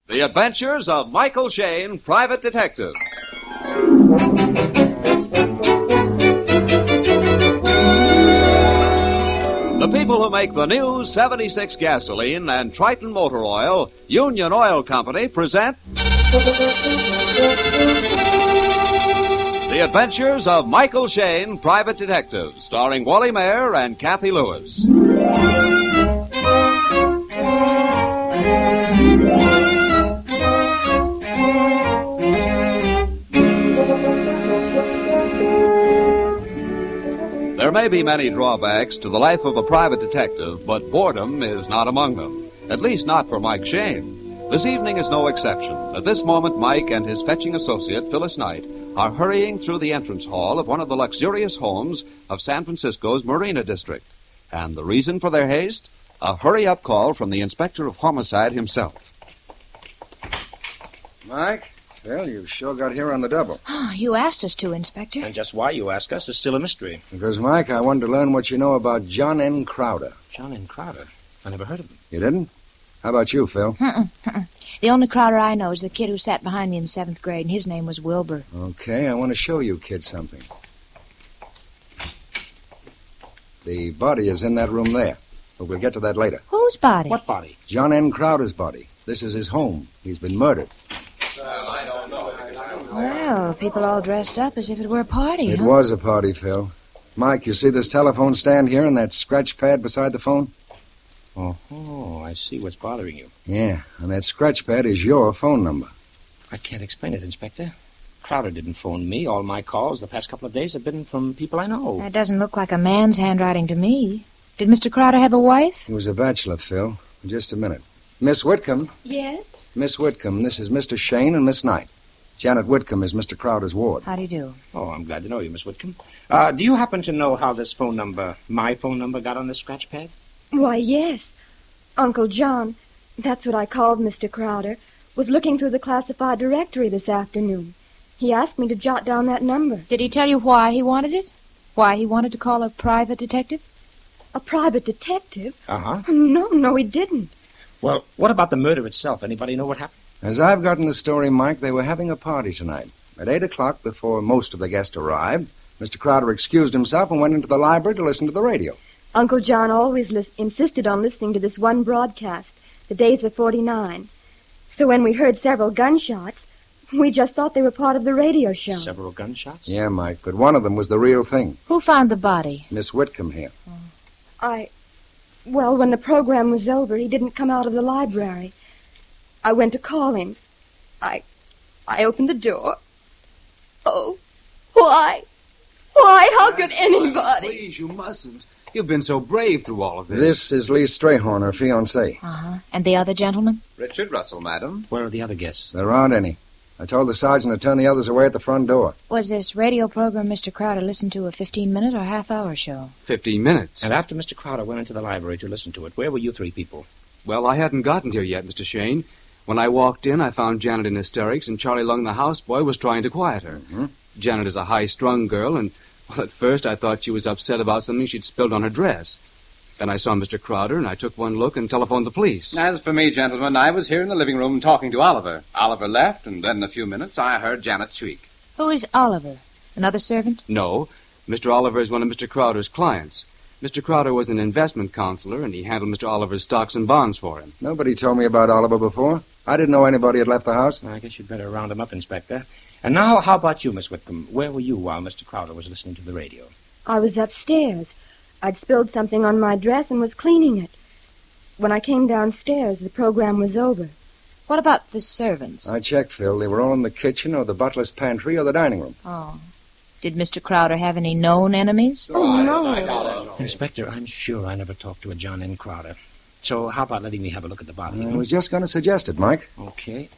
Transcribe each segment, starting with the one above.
The Adventures of Michael Shayne, Private Detective. The people who make the new 76 gasoline and Triton motor oil, Union Oil Company, present The Adventures of Michael Shayne, Private Detective, starring Wally Mayer and Kathy Lewis. There may be many drawbacks to the life of a private detective, but boredom is not among them. At least not for Mike Shayne. This evening is no exception. At this moment, Mike and his fetching associate, Phyllis Knight, are hurrying through the entrance hall of one of the luxurious homes of San Francisco's Marina District. And the reason for their haste? A hurry-up call from the Inspector of Homicide himself. Mike? Well, you sure got here on the double. Oh, you asked us to, Inspector. And just why you ask us is still a mystery. Because, Mike, I wanted to learn what you know about John N. Crowder. John N. Crowder? I never heard of him. You didn't? How about you, Phil? The only Crowder I know is the kid who sat behind me in 7th grade, and his name was Wilbur. Okay, I want to show you kids something. The body is in that room there, but we'll get to that later. Whose body? What body? John N. Crowder's body. This is his home. He's been murdered. Well, people all dressed up as if it were a party, It was a party, Phil. Mike, you see this telephone stand here and that scratch pad beside the phone? Oh, I see what's bothering you. Yeah, and that scratch pad is your phone number. I can't explain it, Inspector. Crowder didn't phone me. All my calls the past couple of days have been from people I know. That doesn't look like a man's handwriting to me. Did Mr. Crowder have a wife? He was a bachelor, Phil. Just a minute. Miss Whitcomb. Yes? Miss Whitcomb, this is Mr. Shayne and Miss Knight. Janet Whitcomb is Mr. Crowder's ward. How do you do? Oh, I'm glad to know you, Miss Whitcomb. Do you happen to know how this phone number, my phone number, got on this scratch pad? Why, yes. Uncle John, that's what I called Mr. Crowder, was looking through the classified directory this afternoon. He asked me to jot down that number. Did he tell you why he wanted it? Why he wanted to call a private detective? A private detective? Uh-huh. No, he didn't. Well, what about the murder itself? Anybody know what happened? As I've gotten the story, Mike, they were having a party tonight. At 8 o'clock, before most of the guests arrived, Mr. Crowder excused himself and went into the library to listen to the radio. Uncle John always insisted on listening to this one broadcast, The Days of 49. So when we heard several gunshots, we just thought they were part of the radio show. Several gunshots? Yeah, Mike, but one of them was the real thing. Who found the body? Miss Whitcomb here. Well, when the program was over, he didn't come out of the library. I went to call him. I opened the door. Oh, why? Why? How could anybody? Please, you mustn't. You've been so brave through all of this. This is Lee Strayhorn, her fiancé. Uh-huh. And the other gentleman? Richard Russell, madam. Where are the other guests? There aren't any. I told the sergeant to turn the others away at the front door. Was this radio program Mr. Crowder listened to a 15-minute or half-hour show? 15 minutes. And after Mr. Crowder went into the library to listen to it, where were you three people? Well, I hadn't gotten here yet, Mr. Shayne. When I walked in, I found Janet in hysterics, and Charlie Lung, the houseboy, was trying to quiet her. Mm-hmm. Janet is a high-strung girl, and, well, at first I thought she was upset about something she'd spilled on her dress. Then I saw Mr. Crowder, and I took one look and telephoned the police. As for me, gentlemen, I was here in the living room talking to Oliver. Oliver left, and then in a few minutes I heard Janet shriek. Who is Oliver? Another servant? No, Mr. Oliver is one of Mr. Crowder's clients. Mr. Crowder was an investment counselor, and he handled Mr. Oliver's stocks and bonds for him. Nobody told me about Oliver before. I didn't know anybody had left the house. I guess you'd better round him up, Inspector. And now, how about you, Miss Whitcomb? Where were you while Mr. Crowder was listening to the radio? I was upstairs. I'd spilled something on my dress and was cleaning it. When I came downstairs, the program was over. What about the servants? I checked, Phil. They were all in the kitchen or the butler's pantry or the dining room. Oh. Did Mr. Crowder have any known enemies? Oh, no. Inspector, I'm sure I never talked to a John N. Crowder. So how about letting me have a look at the body? I was just going to suggest it, Mike. Okay.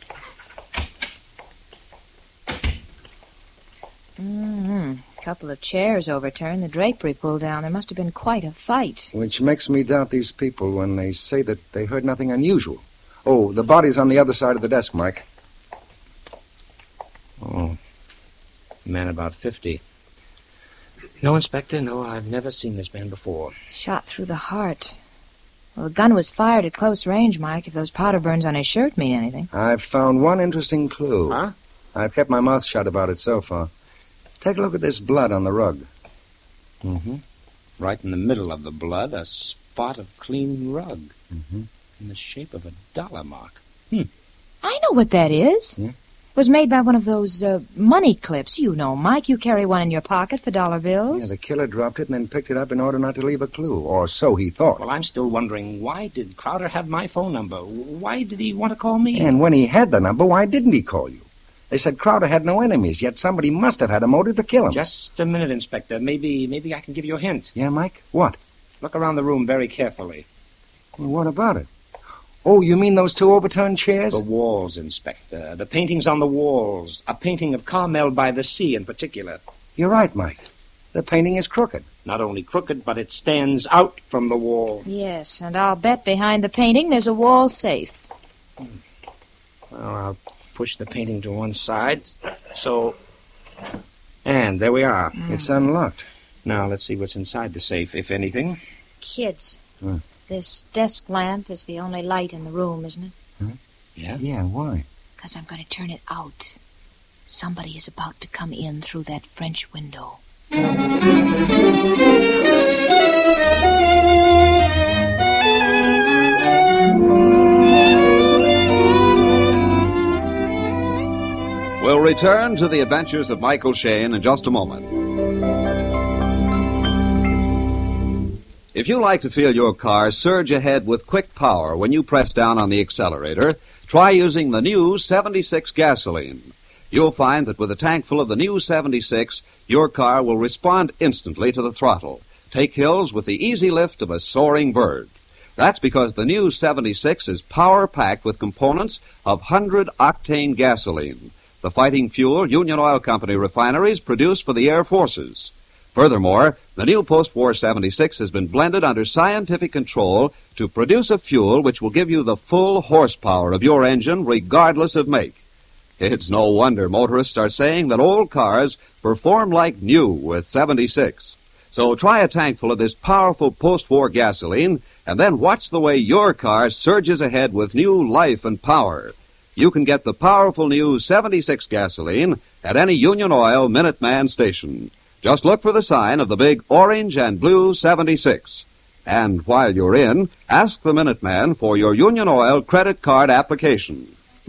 Mm-hmm. Couple of chairs overturned, the drapery pulled down. There must have been quite a fight. Which makes me doubt these people when they say that they heard nothing unusual. Oh, the body's on the other side of the desk, Mike. Oh, man about 50. No, Inspector, no, I've never seen this man before. Shot through the heart. Well, the gun was fired at close range, Mike, if those powder burns on his shirt mean anything. I've found one interesting clue. Huh? I've kept my mouth shut about it so far. Take a look at this blood on the rug. Mm-hmm. Right in the middle of the blood, a spot of clean rug. Mm-hmm. In the shape of a dollar mark. I know what that is. Yeah? It was made by one of those money clips. You know, Mike, you carry one in your pocket for dollar bills. Yeah, the killer dropped it and then picked it up in order not to leave a clue, or so he thought. Well, I'm still wondering, why did Crowder have my phone number? Why did he want to call me? And when he had the number, why didn't he call you? They said Crowder had no enemies, yet somebody must have had a motive to kill him. Just a minute, Inspector. Maybe I can give you a hint. Yeah, Mike? What? Look around the room very carefully. Well, what about it? Oh, you mean those two overturned chairs? The walls, Inspector. The paintings on the walls. A painting of Carmel by the Sea in particular. You're right, Mike. The painting is crooked. Not only crooked, but it stands out from the wall. Yes, and I'll bet behind the painting there's a wall safe. Well, I'll push the painting to one side. So... And there we are. It's unlocked. Now, let's see what's inside the safe, if anything. Kids, Huh. this desk lamp is the only light in the room, isn't it? Yeah? Yeah, why? Because I'm going to turn it out. Somebody is about to come in through that French window. We'll return to the adventures of Michael Shayne in just a moment. If you like to feel your car surge ahead with quick power when you press down on the accelerator, try using the new 76 gasoline. You'll find that with a tank full of the new 76, your car will respond instantly to the throttle. Take hills with the easy lift of a soaring bird. That's because the new 76 is power-packed with components of 100-octane gasoline, the fighting fuel Union Oil Company refineries produce for the Air Forces. Furthermore, the new post-war 76 has been blended under scientific control to produce a fuel which will give you the full horsepower of your engine regardless of make. It's no wonder motorists are saying that old cars perform like new with 76. So try a tank full of this powerful post-war gasoline and then watch the way your car surges ahead with new life and power. You can get the powerful new 76 gasoline at any Union Oil Minuteman station. Just look for the sign of the big orange and blue 76. And while you're in, ask the Minuteman for your Union Oil credit card application.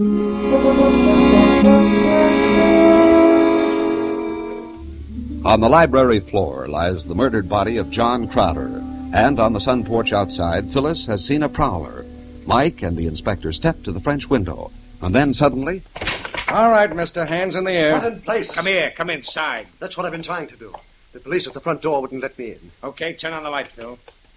On the library floor lies the murdered body of John Crowder, and on the sun porch outside, Phyllis has seen a prowler. Mike and the inspector step to the French window, and then suddenly... All right, Mr. Hands in the air. Not in place. Come here. Come inside. That's what I've been trying to do. The police at the front door wouldn't let me in. Okay, turn on the light, Phil.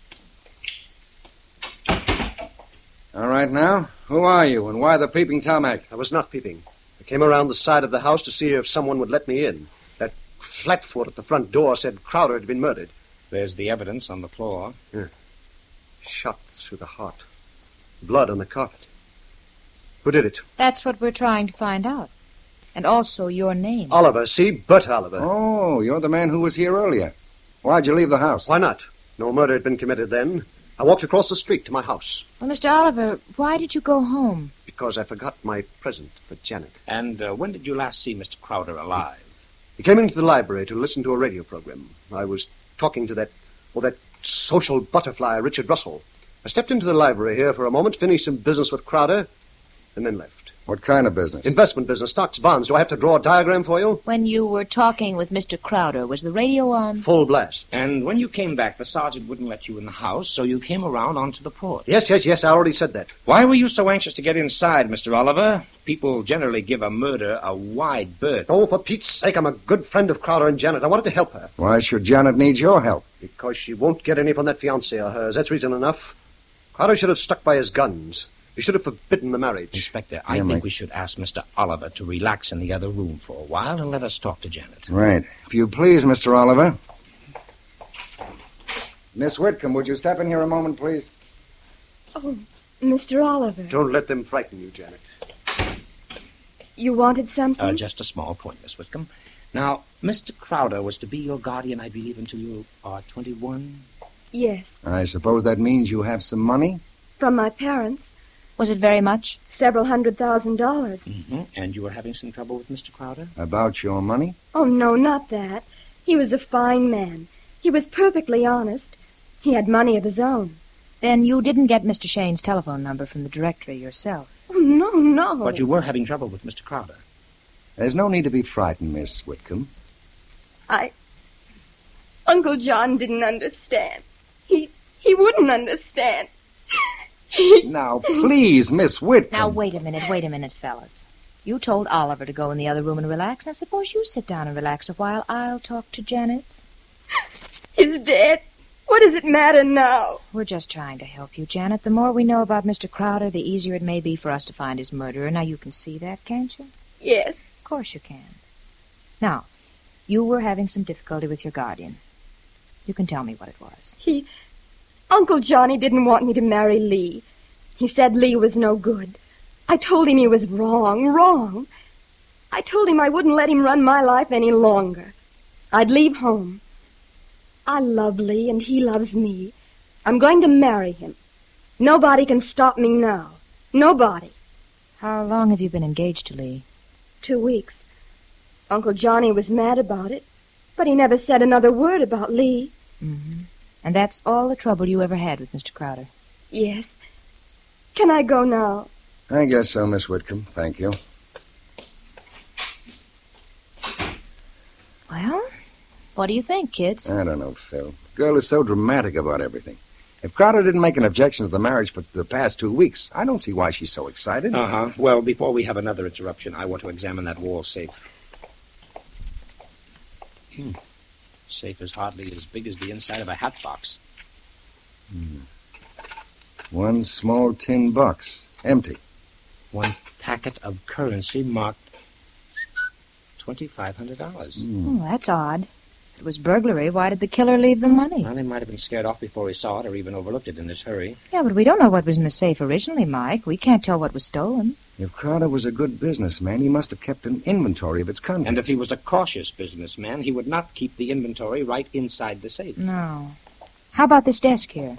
All right, now, who are you, and why the peeping Tom act? I was not peeping. I came around the side of the house to see if someone would let me in. That flatfoot at the front door said Crowder had been murdered. There's the evidence on the floor. Shot through the heart. Blood on the carpet. Who did it? That's what we're trying to find out. And also your name. Oliver, see? Bert Oliver. Oh, you're the man who was here earlier. Why'd you leave the house? Why not? No murder had been committed then. I walked across the street to my house. Well, Mr. Oliver, why did you go home? Because I forgot my present for Janet. And when did you last see Mr. Crowder alive? He came into the library to listen to a radio program. I was talking to that social butterfly, Richard Russell. I stepped into the library here for a moment, finished some business with Crowder, and then left. What kind of business? Investment business, stocks, bonds. Do I have to draw a diagram for you? When you were talking with Mr. Crowder, was the radio on? Full blast. And when you came back, the sergeant wouldn't let you in the house, so you came around onto the porch. Yes, I already said that. Why were you so anxious to get inside, Mr. Oliver? People generally give a murder a wide berth. Oh, for Pete's sake, I'm a good friend of Crowder and Janet. I wanted to help her. Why should Janet need your help? Because she won't get any from that fiancé of hers. That's reason enough. Crowder should have stuck by his guns. He should have forbidden the marriage. Inspector, I think we should ask Mr. Oliver to relax in the other room for a while and let us talk to Janet. Right. If you please, Mr. Oliver. Miss Whitcomb, would you step in here a moment, please? Oh, Mr. Oliver. Don't let them frighten you, Janet. You wanted something? Just a small point, Miss Whitcomb. Now, Mr. Crowder was to be your guardian, I believe, until you are 21? Yes, I suppose that means you have some money? from my parents. Was it very much? Several $100,000. Mm-hmm. And you were having some trouble with Mr. Crowder? About your money? Oh, no, not that. He was a fine man. He was perfectly honest. He had money of his own. Then you didn't get Mr. Shane's telephone number from the directory yourself. Oh, no. But you were having trouble with Mr. Crowder. There's no need to be frightened, Miss Whitcomb. Uncle John didn't understand. He wouldn't understand. Now, please, Miss Whitcomb. Now, wait a minute, fellas. You told Oliver to go in the other room and relax. Now, suppose you sit down and relax a while. I'll talk to Janet. He's dead. What does it matter now? We're just trying to help you, Janet. The more we know about Mr. Crowder, the easier it may be for us to find his murderer. Now, you can see that, can't you? Yes. Of course you can. Now, you were having some difficulty with your guardian. You can tell me what it was. Uncle Johnny didn't want me to marry Lee. He said Lee was no good. I told him he was wrong. I told him I wouldn't let him run my life any longer. I'd leave home. I love Lee, and he loves me. I'm going to marry him. Nobody can stop me now. Nobody. How long have you been engaged to Lee? 2 weeks. Uncle Johnny was mad about it, but he never said another word about Lee. Mm-hmm. And that's all the trouble you ever had with Mr. Crowder? Yes. Can I go now? I guess so, Miss Whitcomb. Thank you. Well, what do you think, kids? I don't know, Phil. The girl is so dramatic about everything. If Crowder didn't make an objection to the marriage for the past 2 weeks, I don't see why she's so excited. Uh-huh. Well, before we have another interruption, I want to examine that wall safe. Safe is hardly as big as the inside of a hat box. One small tin box. Empty. One packet of currency marked $2,500. Oh, that's odd. If it was burglary, why did the killer leave the money? Well, he might have been scared off before he saw it or even overlooked it in his hurry. Yeah, but we don't know what was in the safe originally, Mike. We can't tell what was stolen. If Crowder was a good businessman, he must have kept an inventory of its contents. And if he was a cautious businessman, he would not keep the inventory right inside the safe. No. How about this desk here?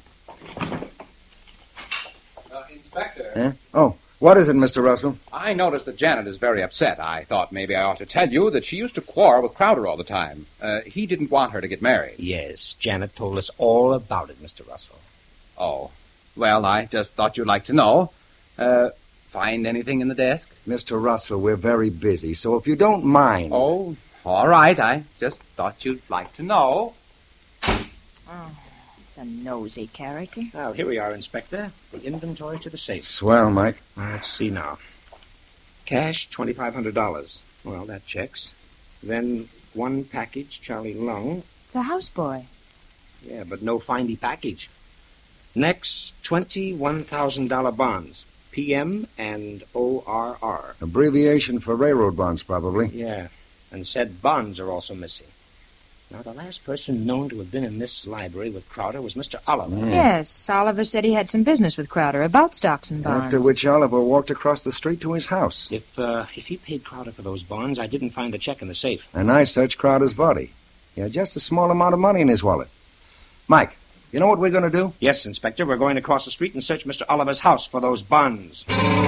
Inspector. Huh? Oh, what is it, Mr. Russell? I noticed that Janet is very upset. I thought maybe I ought to tell you that she used to quarrel with Crowder all the time. He didn't want her to get married. Yes, Janet told us all about it, Mr. Russell. Oh. Well, I just thought you'd like to know. Find anything in the desk? Mr. Russell, we're very busy, so if you don't mind... Oh, all right. I just thought you'd like to know. Oh, it's a nosy character. Now, here we are, Inspector. The inventory to the safe. Swell, Mike. Let's see now. Cash, $2,500. Well, that checks. Then one package, Charlie Lung. It's a houseboy. Yeah, but no findy package. Next, $21,000 bonds. PM and ORR. Abbreviation for railroad bonds, probably. Yeah, and said bonds are also missing. Now, the last person known to have been in this library with Crowder was Mr. Oliver. Yes, Oliver said he had some business with Crowder about stocks and bonds. After which Oliver walked across the street to his house. If he paid Crowder for those bonds, I didn't find a check in the safe. And I searched Crowder's body. He had just a small amount of money in his wallet. Mike, you know what we're going to do? Yes, Inspector, we're going to cross the street and search Mr. Oliver's house for those bonds.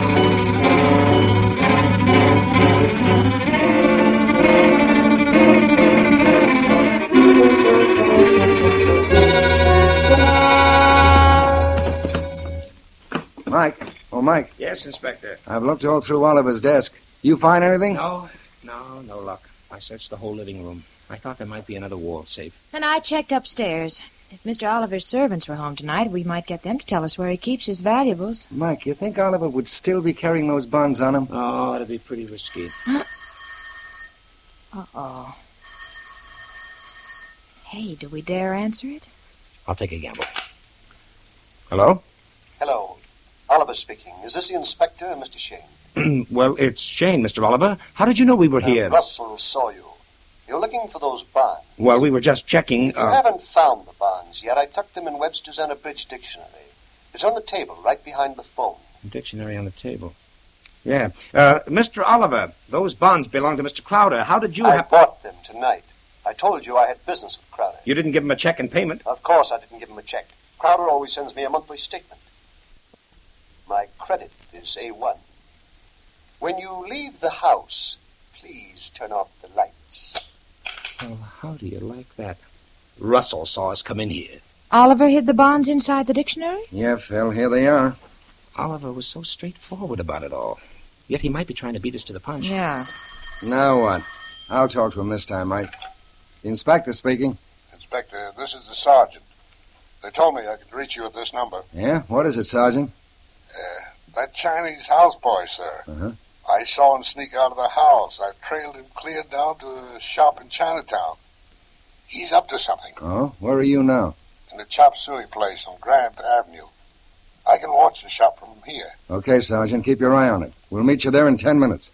Mike. Oh, Mike. Yes, Inspector. I've looked all through Oliver's desk. You find anything? No luck. I searched the whole living room. I thought there might be another wall safe. And I checked upstairs. If Mr. Oliver's servants were home tonight, we might get them to tell us where he keeps his valuables. Mike, you think Oliver would still be carrying those bonds on him? Oh, that'd be pretty risky. Uh-oh. Hey, do we dare answer it? I'll take a gamble. Hello? Hello. Oliver speaking. Is this the inspector or Mr. Shane? Well, it's Shane, Mr. Oliver. How did you know we were here? Russell saw you. You're looking for those bonds. Well, we were just checking. If you haven't found the bonds yet, I tucked them in Webster's Unabridged Dictionary. It's on the table right behind the phone. Dictionary on the table. Yeah. Mr. Oliver, those bonds belong to Mr. Crowder. How did you I bought them tonight. I told you I had business with Crowder. You didn't give him a check in payment. Of course I didn't give him a check. Crowder always sends me a monthly statement. My credit is A1. When you leave the house, please turn off the lights. Well, how do you like that? Russell saw us come in here. Oliver hid the bonds inside the dictionary? Yeah, Phil, here they are. Oliver was so straightforward about it all. Yet he might be trying to beat us to the punch. Yeah. Now what? I'll talk to him this time, Mike. The inspector speaking. Inspector, this is the sergeant. They told me I could reach you at this number. Yeah? What is it, Sergeant? That Chinese houseboy, sir. Uh-huh. I saw him sneak out of the house. I trailed him clear down to a shop in Chinatown. He's up to something. Oh? Where are you now? In the chop suey place on Grant Avenue. I can watch the shop from here. Okay, Sergeant. Keep your eye on it. We'll meet you there in 10 minutes.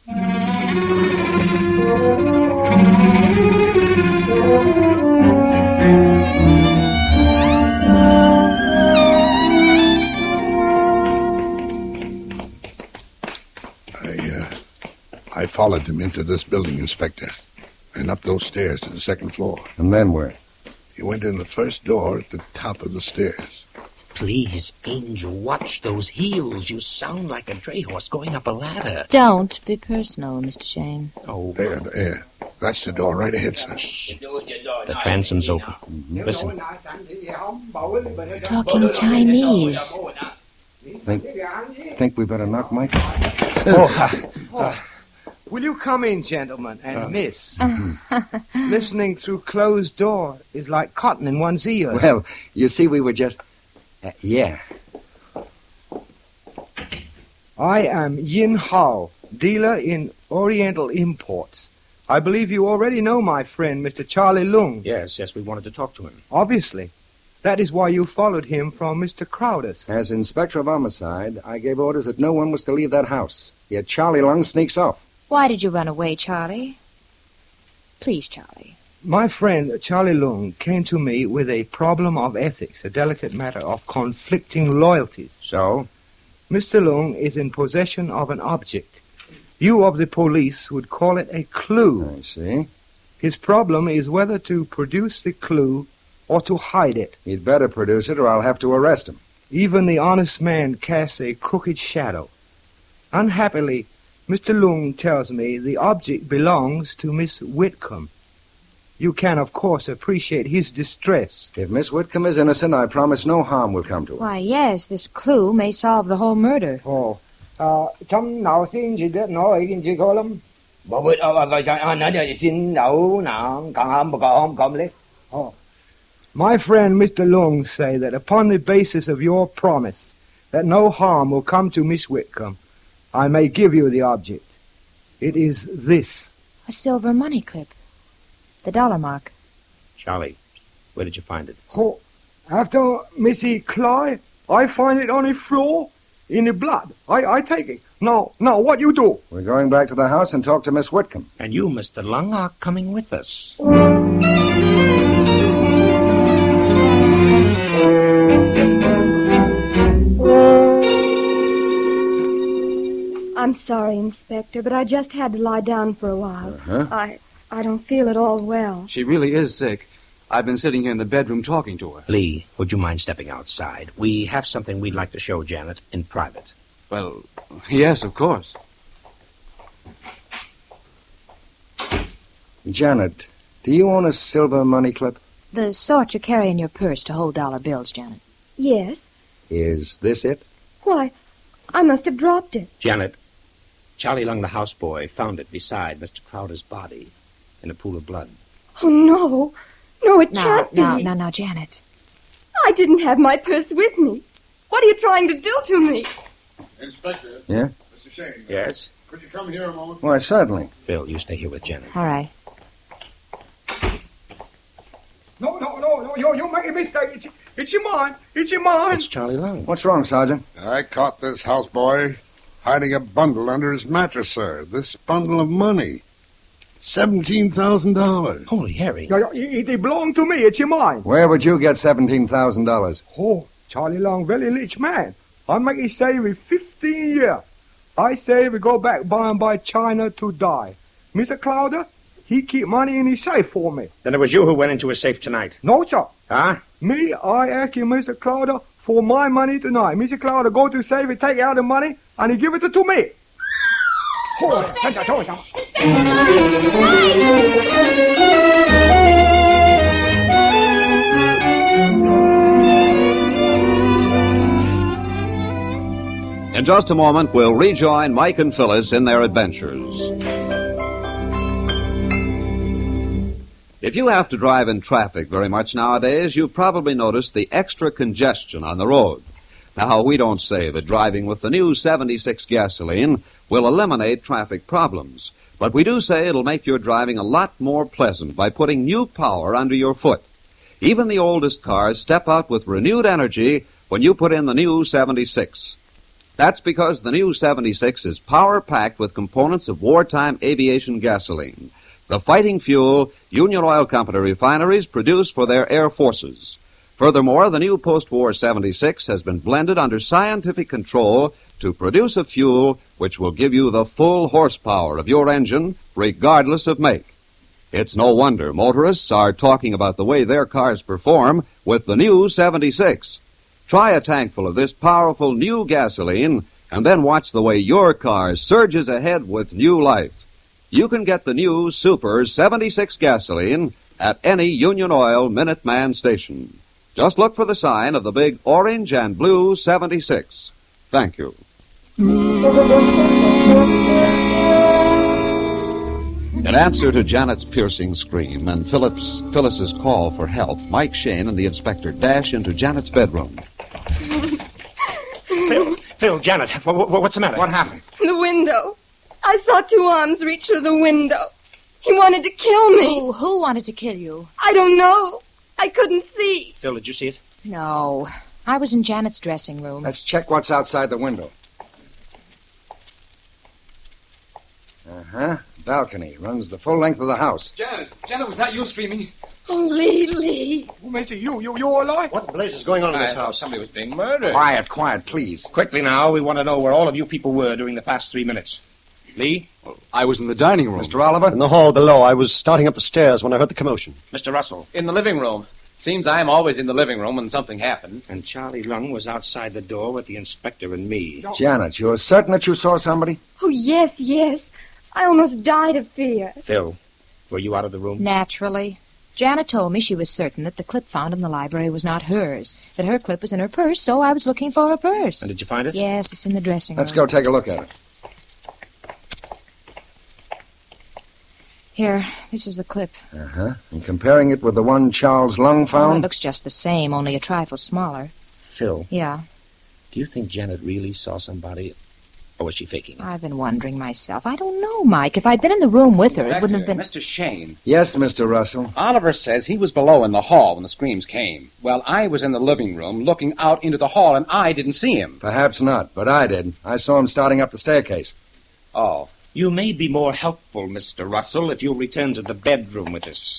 I followed him into this building, Inspector, and up those stairs to the second floor. And then where? He went in the first door at the top of the stairs. Please, Angel, watch those heels. You sound like a dray horse going up a ladder. Don't be personal, Mr. Shane. Oh, There. That's the door right ahead, sir. the transom's open. Listen. Talking Chinese. Think we better knock Mike? Will you come in, gentlemen, and miss? Listening through closed door is like cotton in one's ears. Well, you see, we were just... yeah. I am Yin Hao, dealer in Oriental imports. I believe you already know my friend, Mr. Charlie Lung. Yes, we wanted to talk to him. Obviously. That is why you followed him from Mr. Crowder's. As Inspector of Homicide, I gave orders that no one was to leave that house. Yet Charlie Lung sneaks off. Why did you run away, Charlie? Please, Charlie. My friend, Charlie Lung, came to me with a problem of ethics, a delicate matter of conflicting loyalties. So? Mr. Lung is in possession of an object. You of the police would call it a clue. I see. His problem is whether to produce the clue or to hide it. He'd better produce it or I'll have to arrest him. Even the honest man casts a crooked shadow. Unhappily, Mr. Lung tells me the object belongs to Miss Whitcomb. You can, of course, appreciate his distress. If Miss Whitcomb is innocent, I promise no harm will come to her. Why, yes, this clue may solve the whole murder. Trong nào xin chỉ được nói cái gì có lắm. Bảo vệ anh nói xin đâu nào càng không cầm lấy. My friend Mr. Lung say that upon the basis of your promise that no harm will come to Miss Whitcomb, I may give you the object. It is this. A silver money clip. The dollar mark. Charlie, where did you find it? After Missy Clyde, I find it on the floor in the blood. I take it. Now, what you do? We're going back to the house and talk to Miss Whitcomb. And you, Mr. Lung, are coming with us. I'm sorry, Inspector, but I just had to lie down for a while. Uh-huh. I don't feel at all well. She really is sick. I've been sitting here in the bedroom talking to her. Lee, would you mind stepping outside? We have something we'd like to show Janet in private. Well, yes, of course. Janet, do you own a silver money clip? The sort you carry in your purse to hold dollar bills, Janet. Yes. Is this it? Why, I must have dropped it. Janet, Charlie Lung, the houseboy, found it beside Mr. Crowder's body in a pool of blood. Oh, no. No, it can't be. Now, Janet. I didn't have my purse with me. What are you trying to do to me? Inspector. Yeah? Mr. Shane. Yes? Could you come here a moment? Why, certainly. Phil, you stay here with Janet. All right. No, you make a mistake. It's your mind. It's your mind. It's Charlie Lung. What's wrong, Sergeant? I caught this houseboy hiding a bundle under his mattress, sir. This bundle of money. $17,000. Holy Harry. It belongs to me. It's your mind. Where would you get $17,000? Oh, Charlie Long, very rich man. I make it save in 15 years. I say we go back by and by China to die. Mr. Crowder, He keep money in his safe for me. Then it was you who went into his safe tonight. No, sir. Huh? Me, I ask you, Mr. Crowder, for my money tonight. Mr. Crowder go to safe and take out the money, and he give it to me. In just a moment, we'll rejoin Mike and Phyllis in their adventures. If you have to drive in traffic very much nowadays, you've probably noticed the extra congestion on the road. Now, we don't say that driving with the new 76 gasoline will eliminate traffic problems, but we do say it'll make your driving a lot more pleasant by putting new power under your foot. Even the oldest cars step out with renewed energy when you put in the new 76. That's because the new 76 is power-packed with components of wartime aviation gasoline, the fighting fuel Union Oil Company refineries produce for their air forces. Furthermore, the new post-war 76 has been blended under scientific control to produce a fuel which will give you the full horsepower of your engine, regardless of make. It's no wonder motorists are talking about the way their cars perform with the new 76. Try a tankful of this powerful new gasoline and then watch the way your car surges ahead with new life. You can get the new Super 76 gasoline at any Union Oil Minuteman station. Just look for the sign of the big orange and blue 76. Thank you. In answer to Janet's piercing scream and Phyllis's call for help, Mike Shane and the inspector dash into Janet's bedroom. Phil, Janet, what's the matter? What happened? The window. I saw two arms reach through the window. He wanted to kill me. Who wanted to kill you? I don't know. I couldn't see. Phil, did you see it? No. I was in Janet's dressing room. Let's check what's outside the window. Uh-huh. Balcony. Runs the full length of the house. Janet, was that you screaming? Oh, Lee. Oh, Missy, you all right? What the blazes is going on in this house? Somebody was being murdered. Quiet, please. Quickly now, we want to know where all of you people were during the past 3 minutes. Lee? Well, I was in the dining room. Mr. Oliver? In the hall below. I was starting up the stairs when I heard the commotion. Mr. Russell? In the living room. Seems I am always in the living room when something happens. And Charlie Lung was outside the door with the inspector and me. Janet, you're certain that you saw somebody? Oh, yes. I almost died of fear. Phil, were you out of the room? Naturally. Janet told me she was certain that the clip found in the library was not hers, that her clip was in her purse, so I was looking for her purse. And did you find it? Yes, it's in the dressing room. Let's go take a look at it. Here, this is the clip. Uh-huh. And comparing it with the one Charles Lung Oh, it found? looks just the same, only a trifle smaller. Phil, Yeah, do you think Janet really saw somebody, or was she faking it? I've been wondering myself. I don't know, Mike. If I'd been in the room with her, it wouldn't have been... Mr. Shane, Yes, Mr. Russell. Oliver says he was below in the hall when the screams came. Well, I was in the living room looking out into the hall, and I didn't see him. Perhaps not, but I did. I saw him starting up the staircase. Oh. You may be more helpful, Mr. Russell, if you'll return to the bedroom with us.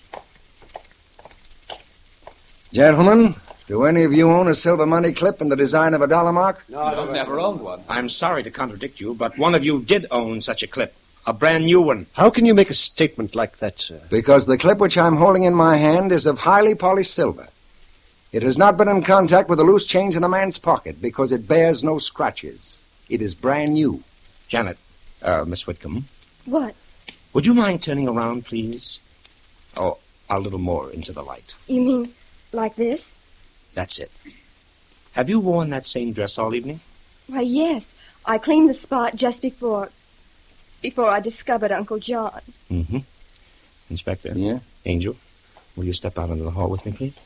Gentlemen, do any of you own a silver money clip in the design of a dollar mark? No, I've never owned one. I'm sorry to contradict you, but one of you did own such a clip. A brand new one. How can you make a statement like that, sir? Because the clip which I'm holding in my hand is of highly polished silver. It has not been in contact with the loose change in a man's pocket because it bears no scratches. It is brand new. Janet, Miss Whitcomb, What? would you mind turning around, please? Oh, a little more into the light. You mean like this? That's it. Have you worn that same dress all evening? Why, yes. I cleaned the spot just before I discovered Uncle John. Mm-hmm. Inspector? Yeah? Angel, will you step out into the hall with me, please?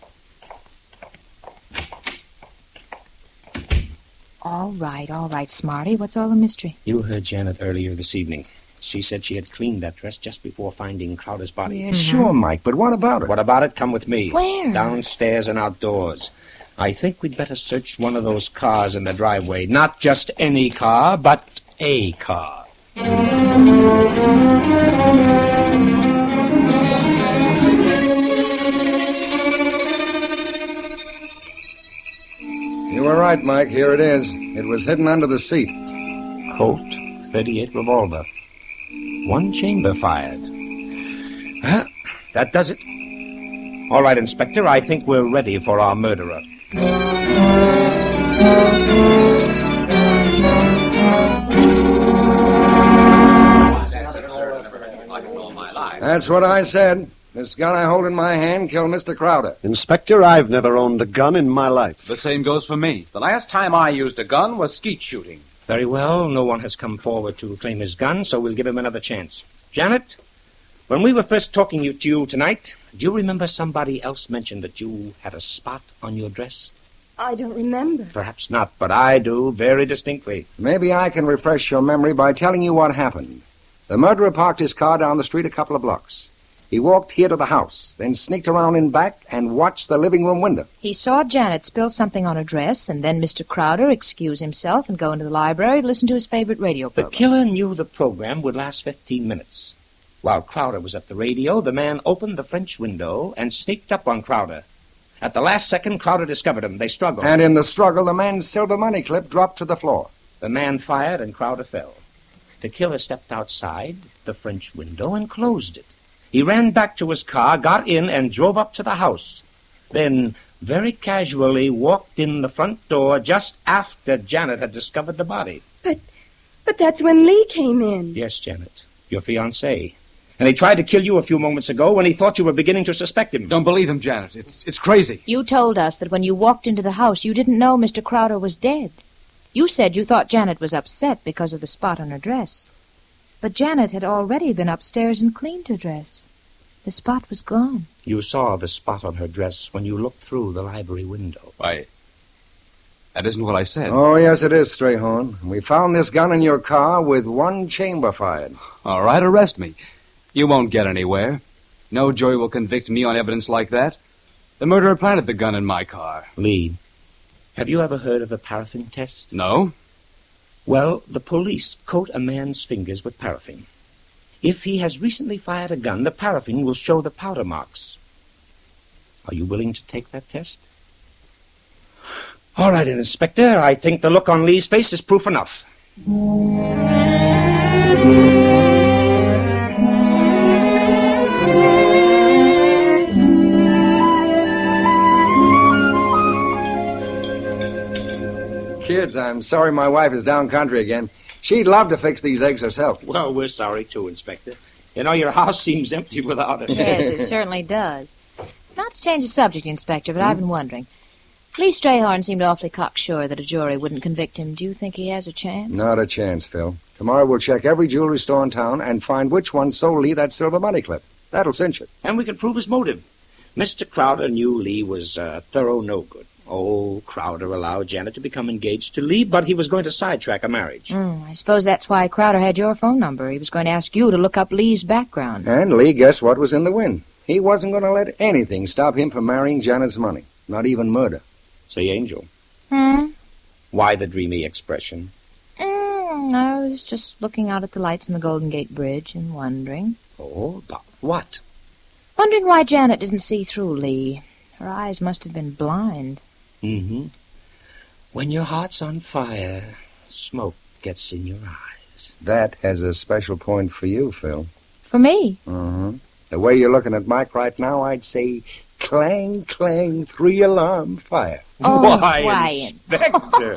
All right, Smarty. What's all the mystery? You heard Janet earlier this evening. She said she had cleaned that dress just before finding Crowder's body. Yeah. Sure, Mike, but what about it? What about it? Come with me. Where? Downstairs and outdoors. I think we'd better search one of those cars in the driveway. Not just any car, but a car. You were right, Mike. Here it is. It was hidden under the seat. Colt, .38 revolver. One chamber fired. That does it. All right, Inspector, I think we're ready for our murderer. That's what I said. This gun I hold in my hand killed Mr. Crowder. Inspector, I've never owned a gun in my life. The same goes for me. The last time I used a gun was skeet shooting. Very well. No one has come forward to claim his gun, so we'll give him another chance. Janet, when we were first talking to you tonight, do you remember somebody else mentioned that you had a spot on your dress? I don't remember. Perhaps not, but I do very distinctly. Maybe I can refresh your memory by telling you what happened. The murderer parked his car down the street a couple of blocks. He walked here to the house, then sneaked around in back and watched the living room window. He saw Janet spill something on her dress, and then Mr. Crowder excuse himself and go into the library to listen to his favorite radio program. The killer knew the program would last 15 minutes. While Crowder was at the radio, the man opened the French window and sneaked up on Crowder. At the last second, Crowder discovered him. They struggled. And in the struggle, the man's silver money clip dropped to the floor. The man fired and Crowder fell. The killer stepped outside the French window and closed it. He ran back to his car, got in, and drove up to the house. Then, very casually, walked in the front door just after Janet had discovered the body. But that's when Lee came in. Yes, Janet, your fiancé. And he tried to kill you a few moments ago when he thought you were beginning to suspect him. Don't believe him, Janet. It's crazy. You told us that when you walked into the house, you didn't know Mr. Crowder was dead. You said you thought Janet was upset because of the spot on her dress. But Janet had already been upstairs and cleaned her dress. The spot was gone. You saw the spot on her dress when you looked through the library window. Why, that isn't what I said. Oh, yes, it is, Strayhorn. We found this gun in your car with one chamber fired. All right, arrest me. You won't get anywhere. No jury will convict me on evidence like that. The murderer planted the gun in my car. Lee, have you ever heard of the paraffin test? No. Well, the police coat a man's fingers with paraffin. If he has recently fired a gun, the paraffin will show the powder marks. Are you willing to take that test? All right, Inspector. I think the look on Lee's face is proof enough. Kids, I'm sorry my wife is down country again. She'd love to fix these eggs herself. Well, we're sorry, too, Inspector. You know, your house seems empty without her. Yes, it certainly does. Not to change the subject, Inspector, but I've been wondering. Lee Strayhorn seemed awfully cocksure that a jury wouldn't convict him. Do you think he has a chance? Not a chance, Phil. Tomorrow we'll check every jewelry store in town and find which one sold Lee that silver money clip. That'll cinch it. And we can prove his motive. Mr. Crowder knew Lee was thorough no-good. Oh, Crowder allowed Janet to become engaged to Lee, but he was going to sidetrack a marriage. I suppose that's why Crowder had your phone number. He was going to ask you to look up Lee's background. And Lee guessed what was in the wind. He wasn't going to let anything stop him from marrying Janet's money. Not even murder. Say, Angel. Hmm? Why the dreamy expression? I was just looking out at the lights on the Golden Gate Bridge and wondering. Oh, about what? Wondering why Janet didn't see through Lee. Her eyes must have been blind. Mm-hmm. When your heart's on fire, smoke gets in your eyes. That has a special point for you, Phil. For me? Uh-huh. The way you're looking at Mike right now, I'd say clang, clang, 3-alarm fire. Oh, why, Inspector?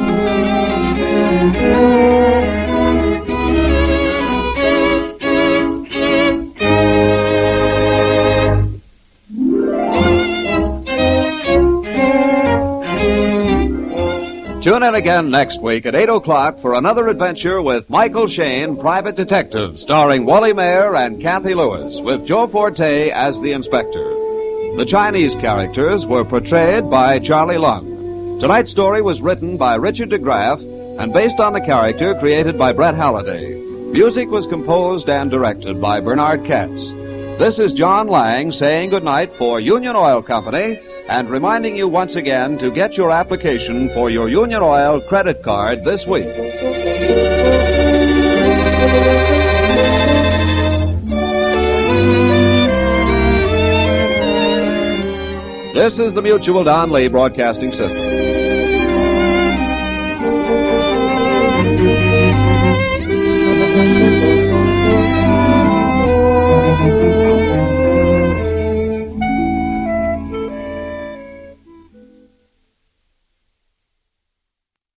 Tune in again next week at 8 o'clock for another adventure with Michael Shane, Private Detective, starring Wally Mayer and Kathy Lewis, with Joe Forte as the inspector. The Chinese characters were portrayed by Charlie Lung. Tonight's story was written by Richard DeGraff and based on the character created by Brett Halliday. Music was composed and directed by Bernard Katz. This is John Lang saying goodnight for Union Oil Company and reminding you once again to get your application for your Union Oil credit card this week. This is the Mutual Don Lee Broadcasting System.